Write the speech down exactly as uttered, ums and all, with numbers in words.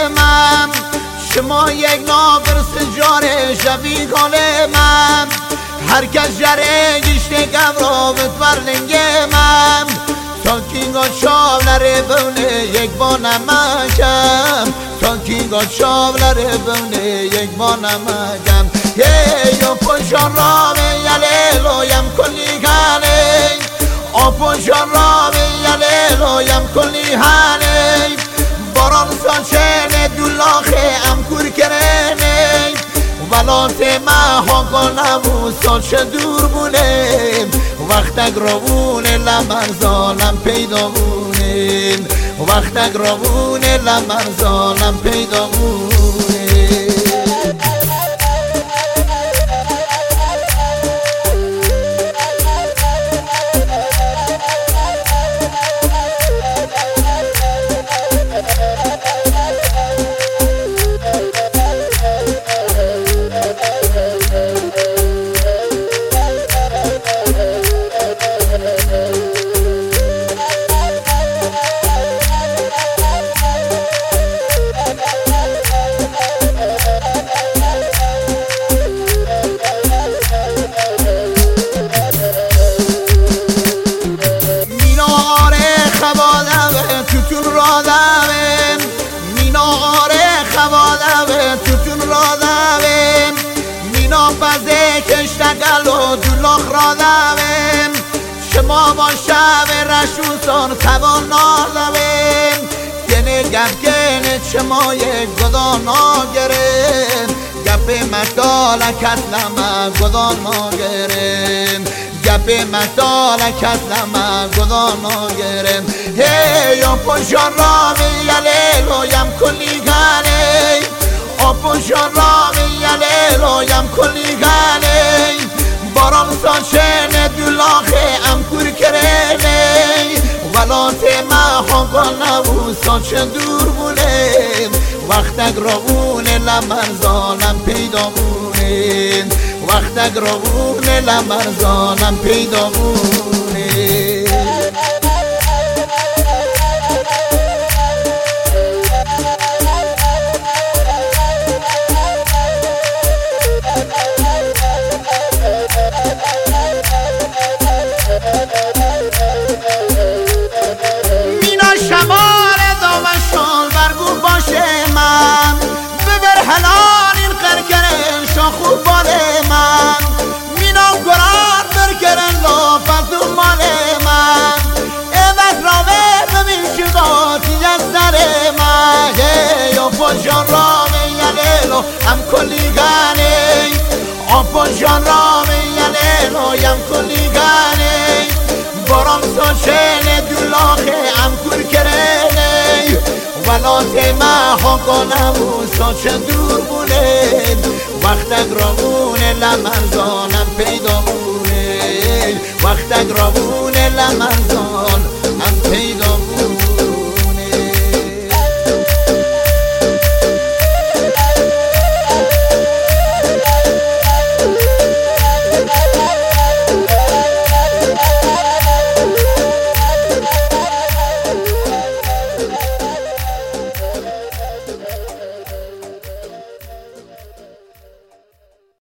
من شما یک ناقرس جاره شبی گل من هر کس جره گشته گم را بتورلنگ من تا کینگا شاولره بونه یک بانمکم تا کینگا شاولره بونه یک بانمکم هی و پشان را به یلیلویم کلی گنه آپوشان را به یلیلویم کلی هنه باران سانچه دولاخه ام کور کرنه ولات ما ها کنم و سانچه دور بونه وقت اگرابونه لمرزانم پیدا بونه وقت اگرابونه لمرزانم پیدا بونه توتون را دویم مینا آره خوادم توتون را دویم مینا بزه کشتگل و دولاخ را دویم شما با شب رشوسان توان نادویم گنه گپ گنه شما یک گدان ناگریم گپ مدال کتلم گدان ناگریم گپ مدال کتلم گدان ناگریم هی آپوشان را به یلیلویم کلی گنه آپوشان را به یلیلویم کلی گنه باران سانچه دولاخه ام کور کرنه ولات ما ها کنه و سانچه دور بونه وقت اگرابونه لمرزانم پیدا بونه وقت اگرابونه لمرزانم پیدا بونه مینا شمال دامشان برگو باشه من ببر حلال این قرگرن شاخو باله من مینا گرار برگرن لافت و مال من ایوک راوه ببین شداتی از در من یا پاشان راوه یلیلو هم کلی گنه آپاشان راوه یلیلو هم کلی گنه باران سانچه دولاخه ام کور کرنه ولات ما ها کنم و سانچه دور بونه وقت اگرابونه لمرزانم پیدا بونه وقت اگرابونه